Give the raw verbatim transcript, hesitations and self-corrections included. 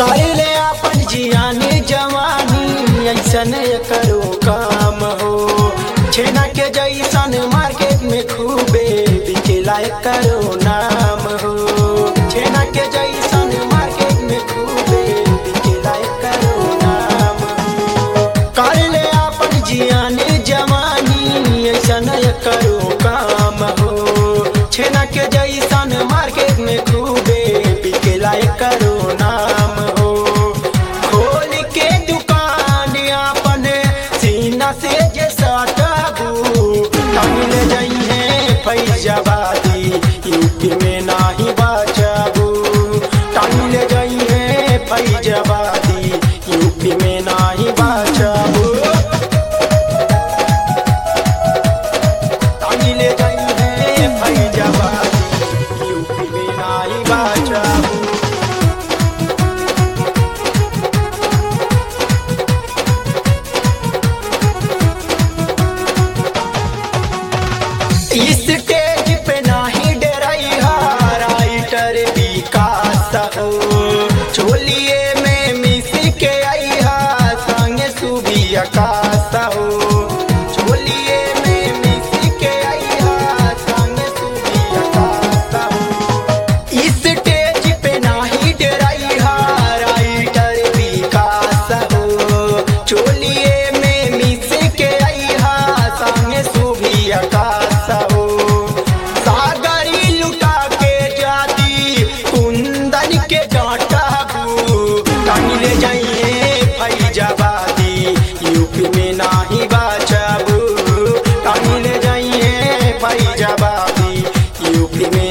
काले अपन जियानी जवानी ऐसन करो काम हो। छेना के जैसन मार्केट में खूबे बिकेला करो नाम हो। छेना के जैसन मार्केट में खूबे बिकेला करो नाम हो। काले अपन जियानी जवानी ऐसन करो काम हो। छेना के जैसन मार्केट में खूबे बिकेला करो नाम हो। खोल के दुकान अपन सीना से जे सटाबू टांगल जाइए फैजाबादी यूपी में नाही बचाबू। टांगल जाइए फैजाबादी यूपी में नाही बचाबू। टांगल जाइए फैजाबादी यूपी में नाही बचाबू। स्टेज पे नाही डराई राइटर विकास हो। चोलिए में मिस के आई हा संगे सुबी आकाश हो। चोलिए में मिस के आई हा संगे सुबी आकाश हो। स्टेज पे नाही डराई राइटर विकास हो। चोलिए में मिस के आई हा संगे सुबी आकाश हो। सागरी लुटा के जाती कुंदन के डांटाबू टांगल जाइए फैजाबादी यूपी में नाही बचाबू। टांगल जाइए फैजाबादी यूपी में